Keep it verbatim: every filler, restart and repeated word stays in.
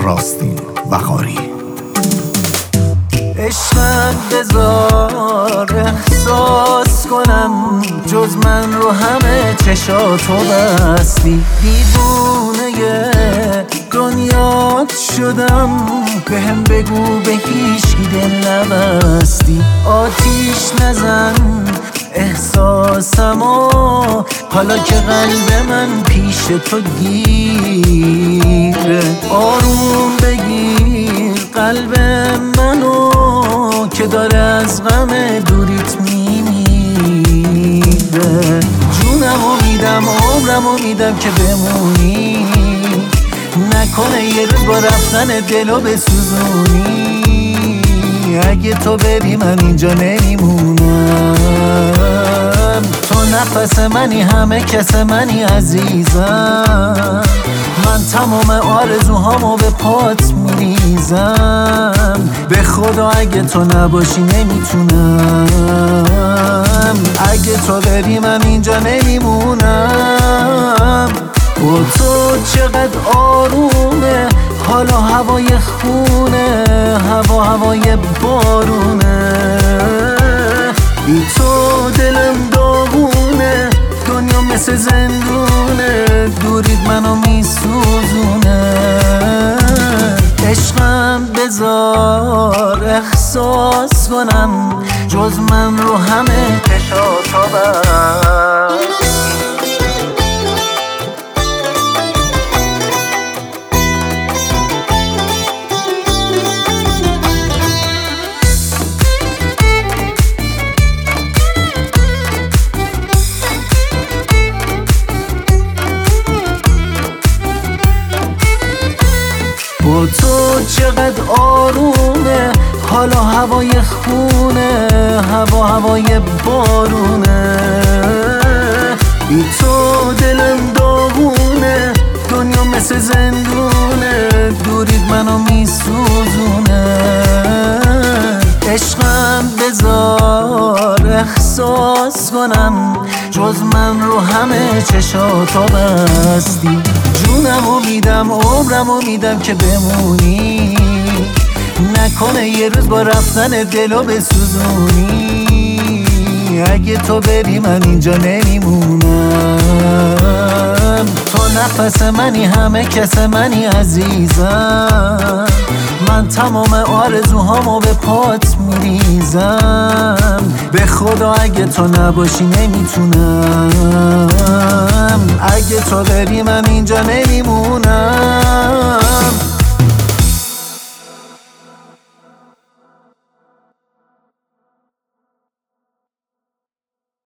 راستین وقاری. عشقم بذار احساس کنم، جز من رو همه چشاتو بستی. دیوونه دنیات شدم، به هم بگو به هیچکی دل نبستی. آتیش نزن احساسمو، حالا که قلب من پیش تو گیره. آروم بگیر قلب منو که داره از غم دوریت میمیره. جونمو میدم عمرمو میدم که بمونی، نکنه یه روز با رفتن دلو بسوزونی. اگه تو بری من اینجا نمیمونم، تو نفس منی همه کس منی عزیزم. من تمام آرزوهامو به پات میریزم، به خدا اگه تو نباشی نمیتونم. اگه تو بری من اینجا نمیمونم. با تو چقدر آرومه، حالا هوای خونه، هوا هوای بارونه. بی تو دلم داغونه، دنیا مثل زندونه، دورید منو میسوزونه. عشقم بذار احساس کنم، جز من رو همه چشاتو بستی. با تو چقدر آرومه، حالا هوای خونه، هوا هوای بارونه. بی تو دلم داغونه، دنیا مثل زندونه، دورید منو میسوزونه. عشقم بذار احساس کنم، جز من رو همه چشاتو بستی. جونمو میدم عمرمو میدم که بمونی، نکنه یه روز با رفتن دلو بسوزونی. اگه تو بری من اینجا نمیمونم، تو نفس منی همه کس منی عزیزم. من تمام آرزوهامو به پات میریزم، به خدا اگه تو نباشی نمیتونم. اگه تو بری من اینجا نمیمونم.